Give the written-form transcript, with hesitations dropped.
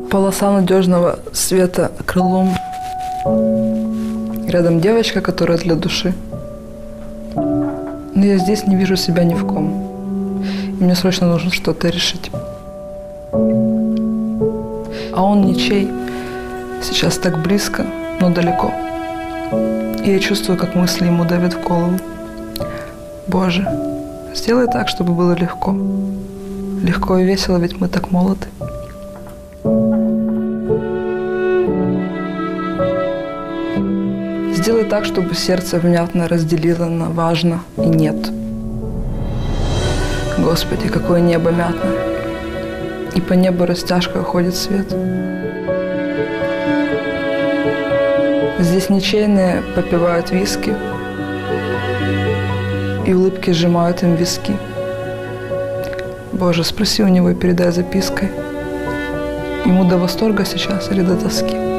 Полоса надежного света крылом. Рядом девочка, которая для души. Но я здесь не вижу себя ни в ком. И мне срочно нужно что-то решить. А он ничей. Сейчас так близко, но далеко. И я чувствую, как мысли ему давят в голову. Боже, сделай так, чтобы было легко. Легко и весело, ведь мы так молоды. Сделай так, чтобы сердце внятно разделило на важно и нет. Господи, какое небо мятное. И по небу растяжкой уходит свет. Здесь ничейные попивают виски, и улыбки сжимают им виски. Боже, спроси у него и передай запиской. Ему до восторга сейчас или до тоски?